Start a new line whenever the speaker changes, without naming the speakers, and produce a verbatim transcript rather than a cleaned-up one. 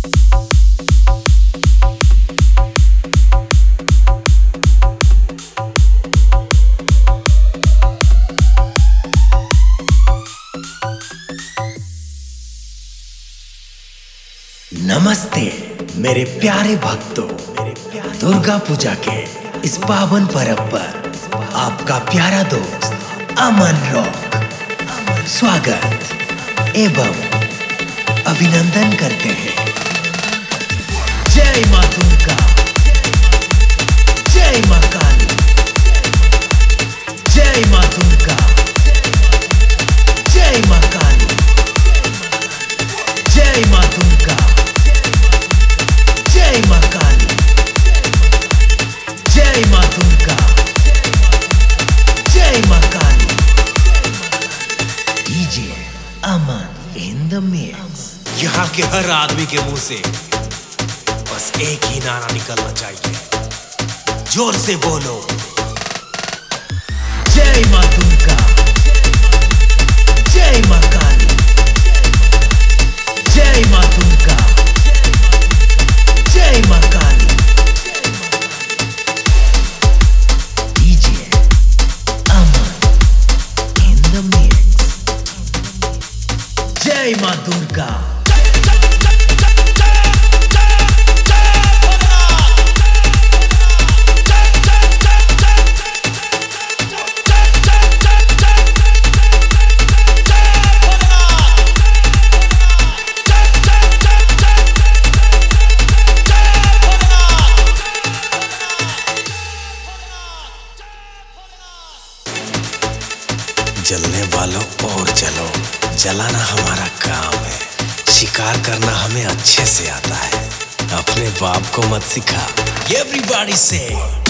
नमस्ते मेरे प्यारे भक्तों, दुर्गा पूजा के इस पावन पर्व पर आपका प्यारा दोस्त अमन रॉक स्वागत एवं अभिनंदन करते हैं। जय मां दुर्गा, जय मां काली, जय मां दुर्गा, जय मां काली, जय मां दुर्गा, जय मां काली, जय मां दुर्गा, जय मां काली। DJ Aman in the mix.
यहाँ के हर आदमी के मुंह से बस एक ही नारा निकलना चाहिए, जोर से बोलो
जय मां दुर्गा, जय मां काली, जय मां दुर्गा, जय मां काली। DJ Aman in the mix. जय मां दुर्गा,
जलने वालों और जलो, जलाना हमारा काम है, शिकार करना हमें अच्छे से आता है, अपने बाप को मत सिखा। एवरीबॉडी से